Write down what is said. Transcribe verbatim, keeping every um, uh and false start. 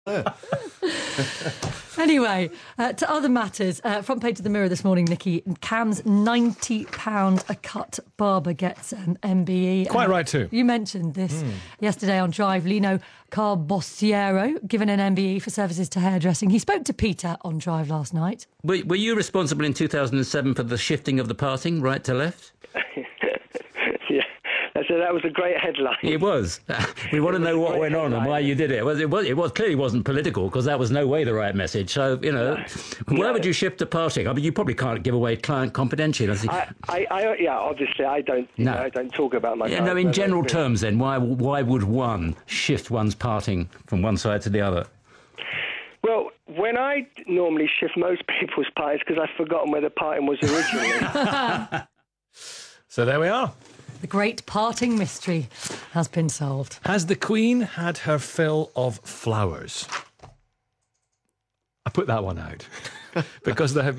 Anyway, uh, to other matters. Uh, front page of the Mirror this morning, Nikki. Cam's ninety pounds a cut barber gets an M B E. Quite uh, right too. You mentioned this mm. yesterday on Drive. Lino Carbosiero given an M B E for services to hairdressing. He spoke to Peter on Drive last night. Were, were you responsible in two thousand seven for the shifting of the parting right to left? Yeah. So that was a great headline. It was. We want to know what went on and why you did it. It was. It was. It was clearly wasn't political, because that was no way the right message. So you know, no. where no. would you shift to parting? I mean, you probably can't give away client confidentiality. I, I, I yeah, obviously, I don't. No. Know, I don't talk about my. Yeah, no. In general terms, then, why why would one shift one's parting from one side to the other? Well, when I normally shift most people's partings, because I've forgotten where the parting was originally. So there we are. The great parting mystery has been solved. Has the Queen had her fill of flowers? I put that one out because there have been